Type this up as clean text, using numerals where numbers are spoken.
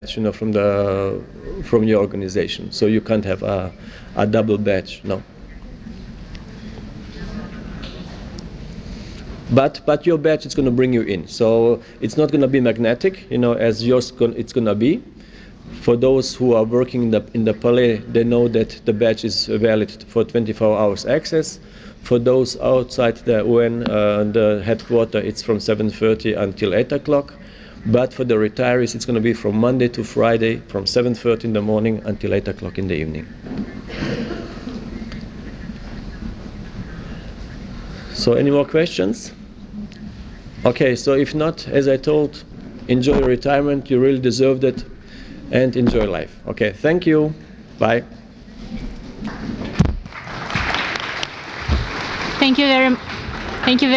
from your organization. So you can't have a double badge, no. But your badge is going to bring you in. So it's not going to be magnetic, as yours it's going to be. For those who are working in the Palais, they know that the badge is valid for 24 hours access. For those outside the UN, the headquarters, it's from 7:30 until 8 o'clock. But for the retirees, it's going to be from Monday to Friday, from 7:30 in the morning until 8 o'clock in the evening. So any more questions? Okay, so if not, as I told, enjoy your retirement. You really deserved it. And enjoy life. Okay, thank you. Bye. Thank you very